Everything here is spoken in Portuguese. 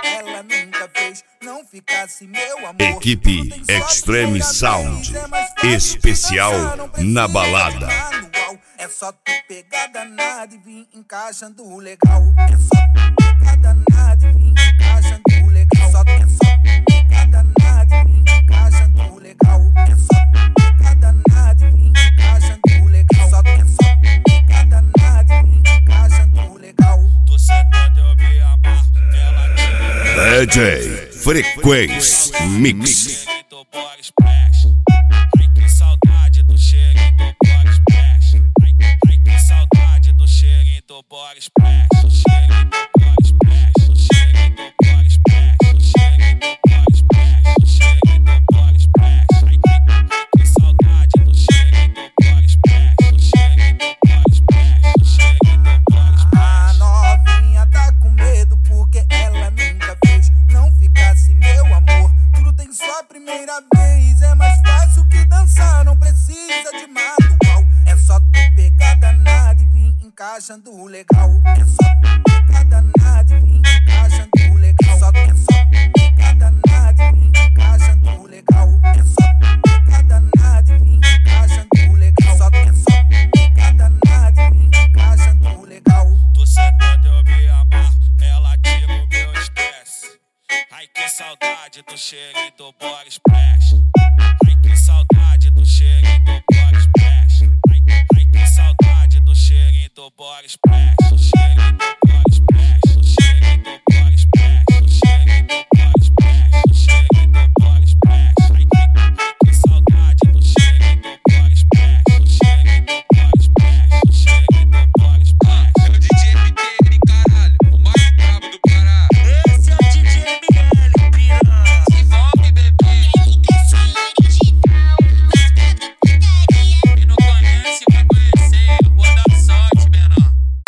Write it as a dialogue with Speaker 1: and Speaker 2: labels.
Speaker 1: ela nunca fez. Não ficasse meu amor.
Speaker 2: Equipe Extreme Sound, especial na balada.
Speaker 1: É só tu pegar danado e vir encaixando legal. É só tu pegar danado e vir encaixando legal. É só tu pegar danado e vir encaixando legal. É só tu pegar danado e vir encaixando legal. É só tu pegar danado e vir encaixando legal.
Speaker 3: Tô sentado, eu me amarro, ela
Speaker 2: DJ Frequência Mix.
Speaker 3: Ai que saudade do cheirinho do Body Splash. Ai que saudade do cheirinho do Body Splash. Do cheirinho do Body Splash. Do cheirinho do Body Splash. Do cheirinho do Body Splash. Do cheirinho do Body Splash. Ai que saudade do cheirinho do Body Splash. Do cheirinho do Body Splash. Do cheirinho do Body Splash.
Speaker 1: A novinha tá com medo porque ela nunca fez. Não ficasse meu amor, tudo tem só primeira vez. É mais fácil que dançar, não precisa de manual. É só tu pegar danado e vir encaixando legal. É só tu pegar danado e vir encaixando legal. É só tu pegar danado e vir encaixando legal. É só tu pegar danado e vir encaixando legal. É só tu pegar danado e vir encaixando legal.
Speaker 3: Tô sentado, eu me amarro, ela tira o meu estresse. Ai que saudade do cheirinho do Body Splash. Ai que saudade do cheirinho do Body Splash. Ai que saudade do cheirinho do Body Splash.